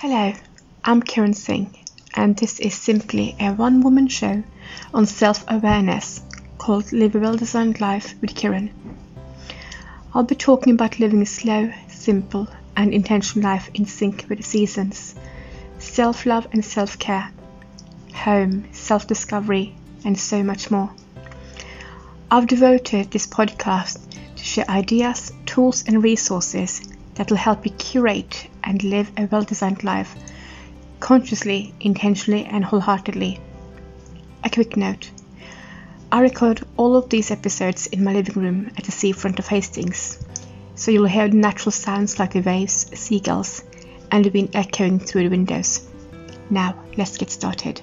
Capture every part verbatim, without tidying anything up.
Hello, I'm Kiran Singh, and this is simply a one-woman show on self-awareness called Live a Well-Designed Life with Kiran. I'll be talking about living a slow, simple, and intentional life in sync with the seasons, self-love and self-care, home, self-discovery, and so much more. I've devoted this podcast to share ideas, tools, and resources that will help you curate and live a well-designed life, consciously, intentionally, and wholeheartedly. A quick note. I record all of these episodes in my living room at the seafront of Hastings, so you'll hear the natural sounds like the waves, seagulls, and the wind echoing through the windows. Now, let's get started.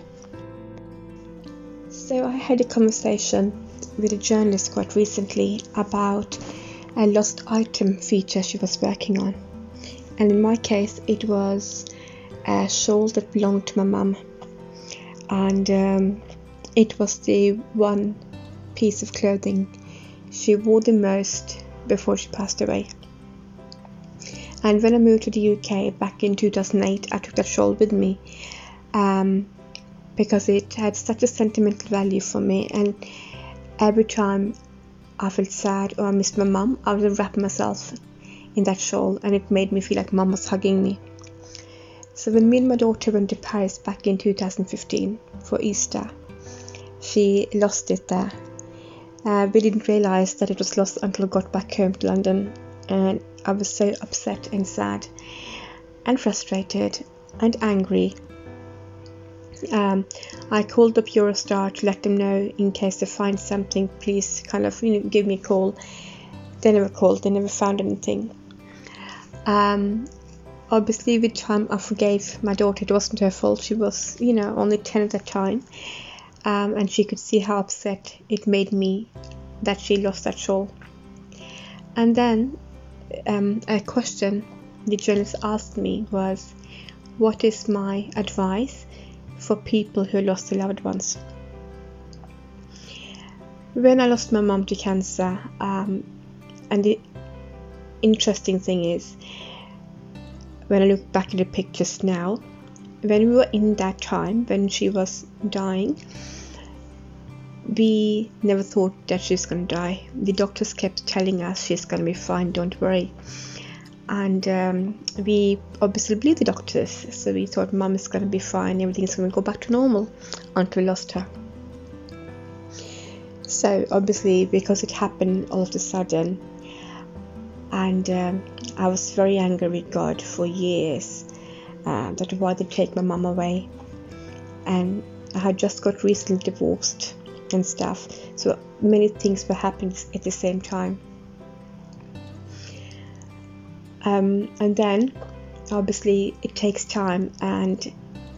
So I had a conversation with a journalist quite recently about a lost item feature she was working on. And in my case, it was a shawl that belonged to my mum. And um, it was the one piece of clothing she wore the most before she passed away. And when I moved to the U K back in two thousand eight, I took that shawl with me um, because it had such a sentimental value for me. And every time I felt sad or I missed my mum, I would wrap myself in that shawl, and it made me feel like mum was hugging me. So when me and my daughter went to Paris back in two thousand fifteen for Easter, she lost it there. Uh, we didn't realise that it was lost until I got back home to London, and I was so upset and sad and frustrated and angry. Um, I called up Eurostar to let them know in case they find something, please kind of you know give me a call. They never called, they never found anything. Um, obviously with time I forgave my daughter. It wasn't her fault, she was you know only ten at that time, um, and she could see how upset it made me that she lost that shawl. And then um, a question the journalist asked me was, what is my advice for people who lost their loved ones? When I lost my mum to cancer, um, and the interesting thing is, when I look back at the pictures now, when we were in that time, when she was dying, we never thought that she's going to die. The doctors kept telling us she's going to be fine, don't worry. And um, we obviously believed the doctors, so we thought mum is going to be fine, everything's going to go back to normal, until we lost her. So obviously, because it happened all of a sudden, and um, I was very angry with God for years uh, that why they take my mum away. And I had just got recently divorced and stuff, so many things were happening at the same time. Um, and then obviously it takes time, and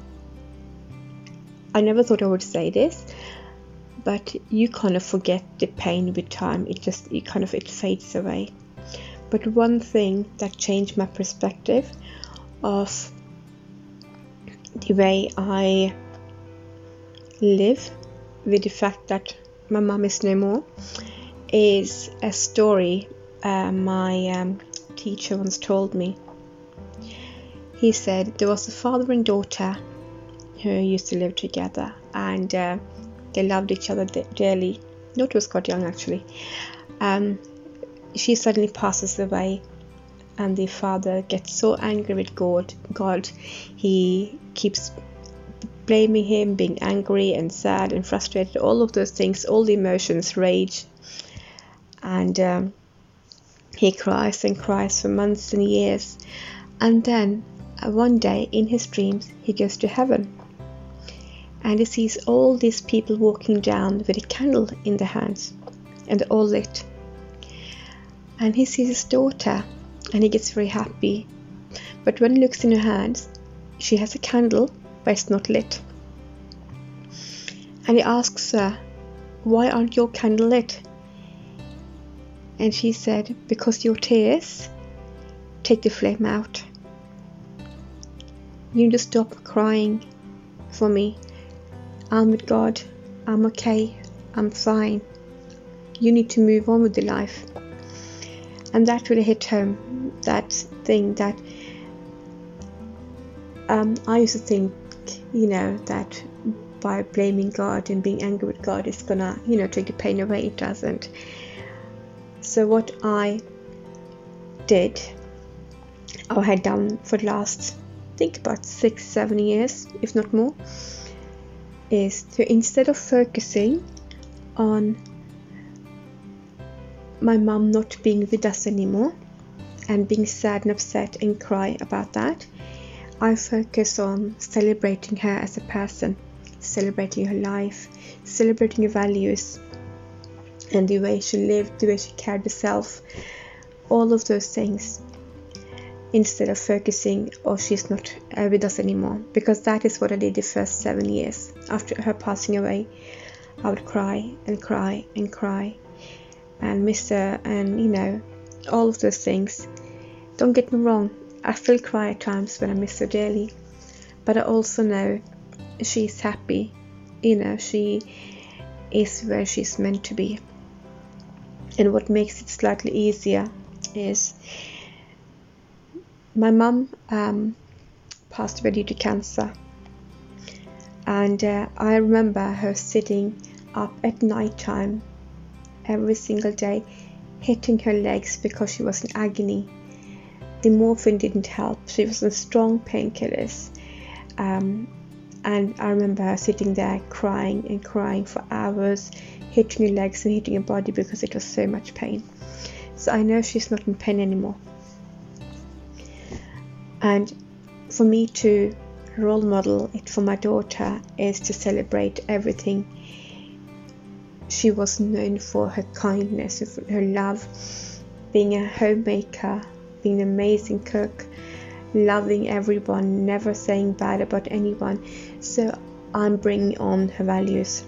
I never thought I would say this, but you kind of forget the pain with time. It just it kind of it fades away. But one thing that changed my perspective of the way I live with the fact that my mum is no more is a story uh, my um, teacher once told me. He said there was a father and daughter who used to live together, and uh, they loved each other dearly. Daughter was quite young actually. Um, she suddenly passes away, and the father gets so angry with God. God, he keeps blaming him, being angry and sad and frustrated, all of those things, all the emotions, rage, and um, he cries and cries for months and years. And then uh, one day in his dreams he goes to heaven, and he sees all these people walking down with a candle in their hands, and they're all lit. And he sees his daughter, and he gets very happy. But when he looks in her hands, she has a candle, but it's not lit. And he asks her, why aren't your candle lit? And she said, because your tears take the flame out. You need to stop crying for me. I'm with God. I'm okay. I'm fine. You need to move on with your life. And that really hit home, that thing that um, I used to think, you know, that by blaming God and being angry with God is gonna, you know, take the pain away. It doesn't. So what I did, or had done for the last, I think about six, seven years, if not more, is to, instead of focusing on my mum not being with us anymore and being sad and upset and cry about that, I focus on celebrating her as a person, celebrating her life, celebrating her values and the way she lived, the way she carried herself, all of those things, instead of focusing, oh, she's not uh, with us anymore, because that is what I did the first seven years. After her passing away, I would cry and cry and cry and miss her, and you know, all of those things. Don't get me wrong, I still cry at times when I miss her dearly, but I also know she's happy, you know, she is where she's meant to be. And what makes it slightly easier is my mum um, passed away due to cancer, and uh, I remember her sitting up at night time every single day, hitting her legs because she was in agony. The morphine didn't help, she was on strong painkillers, um, and I remember her sitting there crying and crying for hours, hitting her legs and hitting her body because it was so much pain. So I know she's not in pain anymore. And for me to role model it for my daughter is to celebrate everything she was known for: her kindness, her love, being a homemaker, being an amazing cook, loving everyone, never saying bad about anyone. So I'm bringing on her values.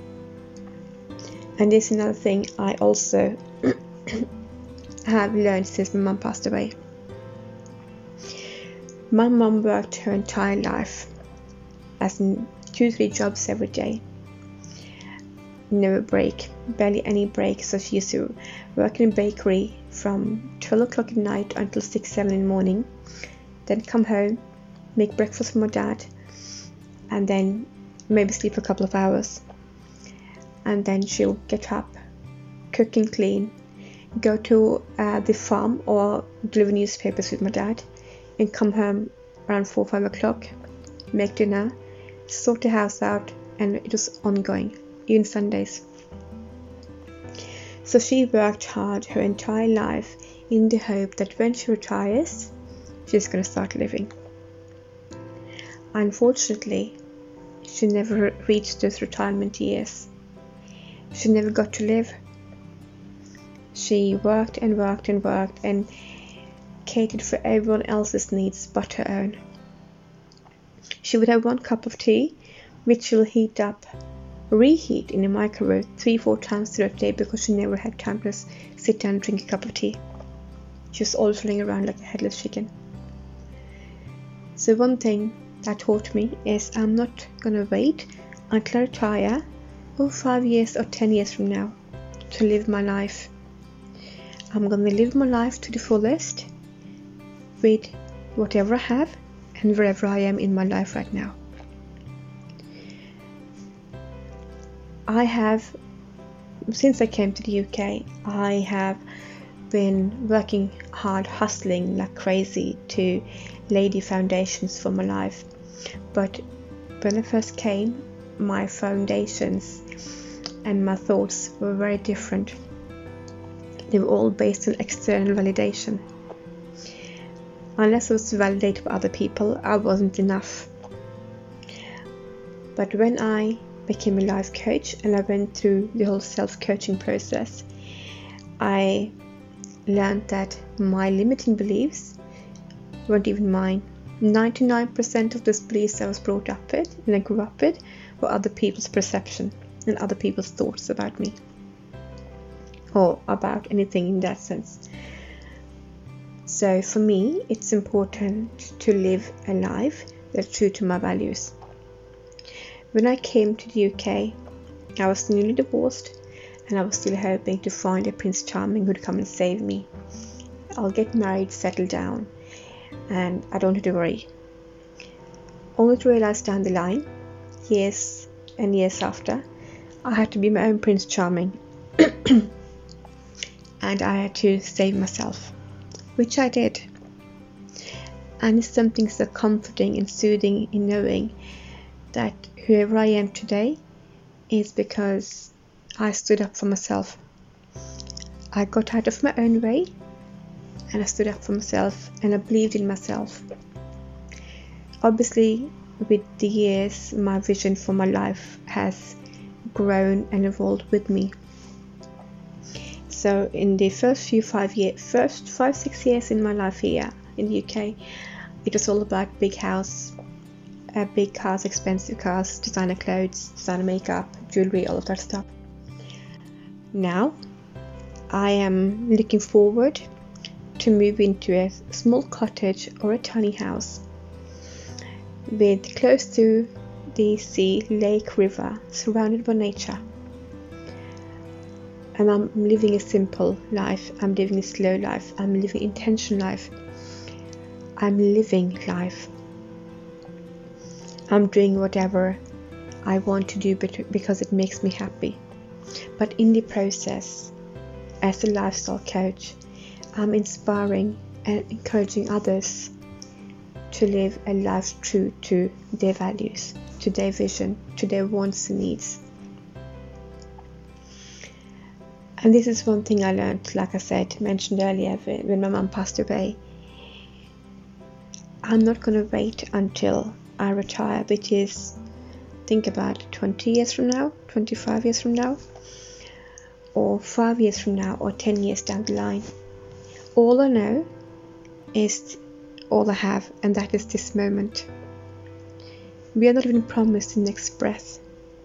And this is another thing I also have learned since my mum passed away. My mum worked her entire life as in two, three jobs every day. Never break, barely any break. So she used to work in a bakery from twelve o'clock at night until six, seven in the morning. Then come home, make breakfast for my dad, and then maybe sleep a couple of hours. And then she'll get up, cook and clean, go to uh, the farm or deliver newspapers with my dad, and come home around four, five o'clock, make dinner, sort the house out, and it was ongoing, even Sundays. So she worked hard her entire life in the hope that when she retires, she's going to start living. Unfortunately, she never reached those retirement years. She never got to live. She worked and worked and worked and catered for everyone else's needs but her own. She would have one cup of tea, which she'll heat up, reheat in a microwave three, four times throughout the day because she never had time to sit down and drink a cup of tea. She was always running around like a headless chicken. So one thing that taught me is I'm not gonna wait until I retire, or five years or ten years from now, to live my life. I'm gonna live my life to the fullest with whatever I have and wherever I am in my life right now. I have, since I came to the U K, I have been working hard, hustling like crazy to lay the foundations for my life. But when I first came, my foundations and my thoughts were very different. They were all based on external validation. Unless I was validated by other people, I wasn't enough. But when I became a life coach and I went through the whole self-coaching process, I learned that my limiting beliefs weren't even mine. ninety-nine percent of those beliefs I was brought up with and I grew up with were other people's perception and other people's thoughts about me, or about anything in that sense. So for me, it's important to live a life that's true to my values. When I came to the U K, I was newly divorced and I was still hoping to find a Prince Charming who'd come and save me. I'll get married, settle down, and I don't have to worry. only to realize down the line, years and years after, I had to be my own Prince Charming and I had to save myself, which I did. And it's something so comforting and soothing in knowing that whoever I am today is because I stood up for myself. I got out of my own way and I stood up for myself and I believed in myself. Obviously, with the years, my vision for my life has grown and evolved with me. So in the first few five years, first five, six years in my life here in the U K, it was all about big house, uh, big cars, expensive cars, designer clothes, designer makeup, jewelry, all of that stuff. Now, I am looking forward to move into a small cottage or a tiny house with close to the sea, lake, river, surrounded by nature. And I'm living a simple life, I'm living a slow life, I'm living intentional life, I'm living life. I'm doing whatever I want to do because it makes me happy. But in the process, as a lifestyle coach, I'm inspiring and encouraging others to live a life true to their values, to their vision, to their wants and needs. And this is one thing I learned, like I said, mentioned earlier, when my mum passed away. I'm not going to wait until I retire, which is, think about twenty years from now, twenty-five years from now, or five years from now, or ten years down the line. All I know is all I have, and that is this moment. We are not even promised the next breath.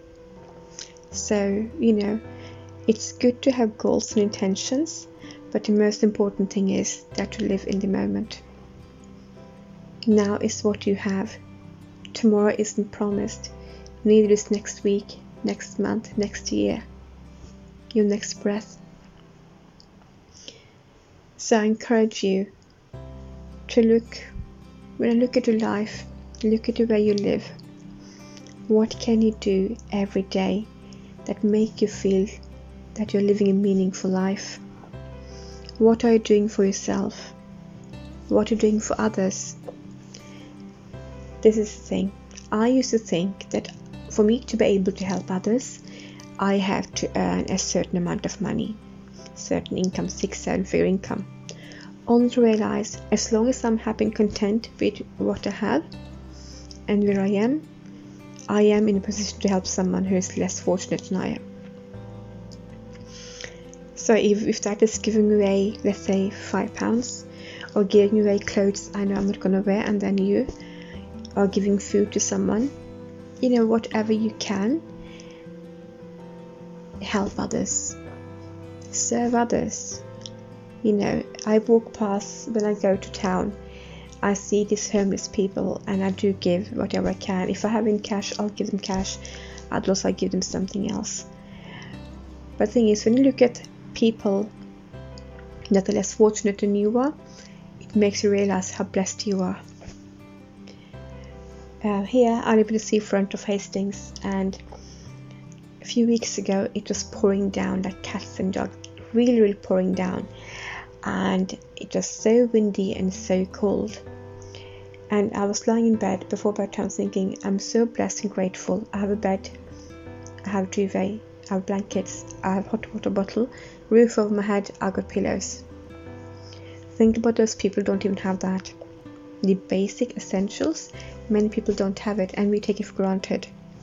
So, you know, it's good to have goals and intentions, but the most important thing is that to live in the moment. Now is what you have. Tomorrow isn't promised. Neither is next week, next month, next year, your next breath. So I encourage you to look, when I look at your life, look at the way you live. What can you do every day that make you feel that you're living a meaningful life? What are you doing for yourself? What are you doing for others? This is the thing. I used to think that for me to be able to help others, I have to earn a certain amount of money, certain income, six, seven figure income. Only to realize, as long as I'm happy and content with what I have and where I am, I am in a position to help someone who is less fortunate than I am. So if, if that is giving away, let's say, five pounds, or giving away clothes I know I'm not going to wear, and then you are giving food to someone, you know, whatever you can, help others, serve others. You know, I walk past, when I go to town, I see these homeless people and I do give whatever I can. If I have in cash, I'll give them cash. Otherwise, I give them something else. But the thing is, when you look at people that are less fortunate than you are, it makes you realize how blessed you are. Uh, here, I live in the seafront of Hastings, and a few weeks ago, it was pouring down like cats and dogs, really, really pouring down. And it was so windy and so cold. And I was lying in bed before bedtime thinking, I'm so blessed and grateful. I have a bed, I have a duvet, I have blankets, I have a hot water bottle, roof over my head, I got pillows. Think about those people who don't even have that. The basic essentials, many people don't have it, and we take it for granted.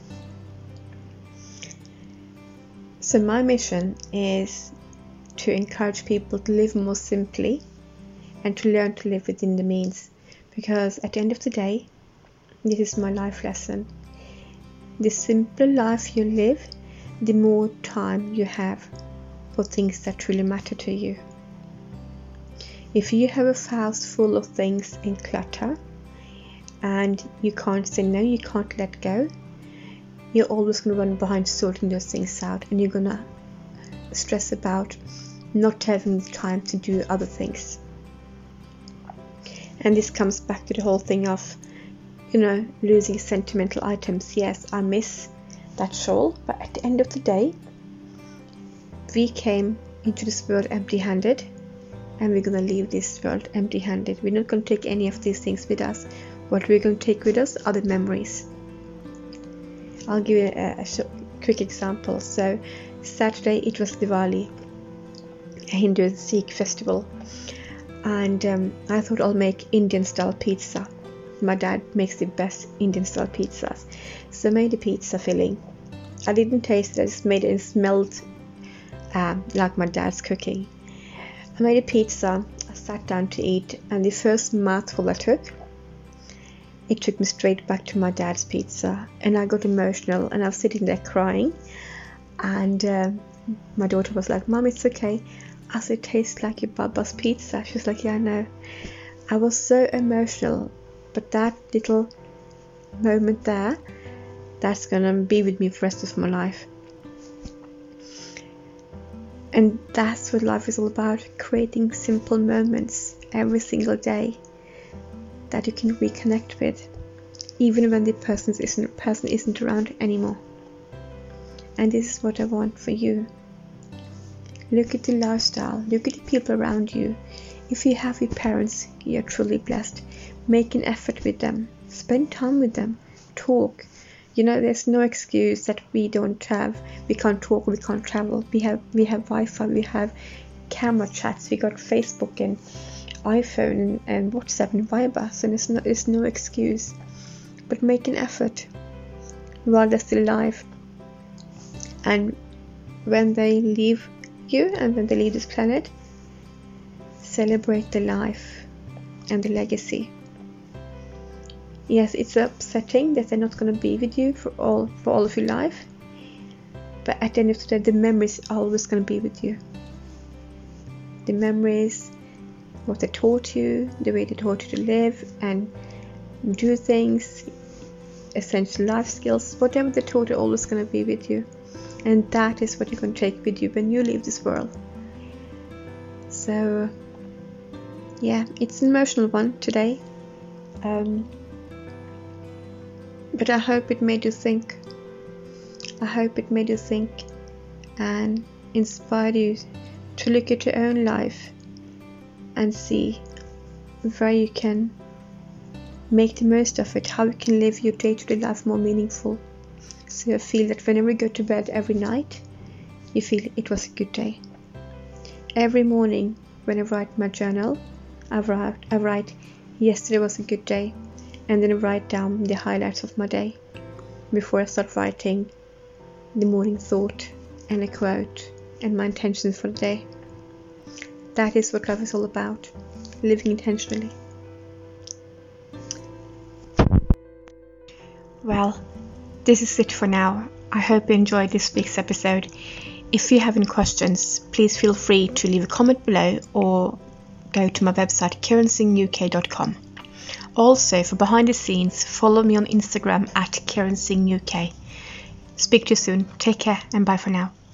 So my mission is to encourage people to live more simply and to learn to live within the means, because at the end of the day, this is my life lesson. The simpler life you live, the more time you have for things that truly matter to you. If you have a house full of things in clutter and you can't say no, you can't let go, you're always going to run behind sorting those things out, and you're going to stress about not having the time to do other things. And this comes back to the whole thing of you know, losing sentimental items. Yes, I miss that shawl, but at the end of the day, we came into this world empty-handed, and we're gonna leave this world empty-handed. We're not gonna take any of these things with us. What we're gonna take with us are the memories. I'll give you a, a short, quick example. So Saturday it was Diwali, a Hindu Sikh festival, and um, I thought I'll make Indian style pizza. My dad makes the best Indian style pizzas, so I made a pizza filling. I didn't taste it, I just made it and smelled um, like my dad's cooking. I made a pizza, I sat down to eat, and the first mouthful I took, it took me straight back to my dad's pizza, and I got emotional, and I was sitting there crying, and uh, my daughter was like, "Mom, it's okay." I said, "It tastes like your Baba's pizza." She was like, "Yeah, I know." I was so emotional, but that little moment there, that's gonna be with me for the rest of my life. And that's what life is all about, creating simple moments every single day that you can reconnect with, even when the person isn't, person isn't around anymore. And this is what I want for you. Look at the lifestyle, look at the people around you. If you have your parents, you're truly blessed. Make an effort with them, spend time with them, talk. You know, there's no excuse that we don't have, we can't talk, we can't travel. We have we have Wi-Fi, we have camera chats, we got Facebook and iPhone and, and WhatsApp and Viber, so there's no, there's no excuse. But make an effort while they're still alive. And when they leave you and when they leave this planet, celebrate the life and the legacy. Yes, it's upsetting that they're not going to be with you for all for all of your life, but at the end of the day, the memories are always going to be with you. The memories, what they taught you, the way they taught you to live and do things, essential life skills, whatever they taught you, always going to be with you, and that is what you're going to take with you when you leave this world. So, yeah, it's an emotional one today. Um, But I hope it made you think. I hope it made you think and inspired you to look at your own life and see where you can make the most of it, how you can live your day-to-day life more meaningful. So you feel that whenever you go to bed every night, you feel it was a good day. Every morning when I write my journal, I write, I write yesterday was a good day. And then I write down the highlights of my day before I start writing the morning thought and a quote and my intentions for the day. That is what life is all about, living intentionally. Well, this is it for now. I hope you enjoyed this week's episode. If you have any questions, please feel free to leave a comment below or go to my website karen singh u k dot com. Also, for behind the scenes, follow me on Instagram at Karen Singh U K. Speak to you soon. Take care and bye for now.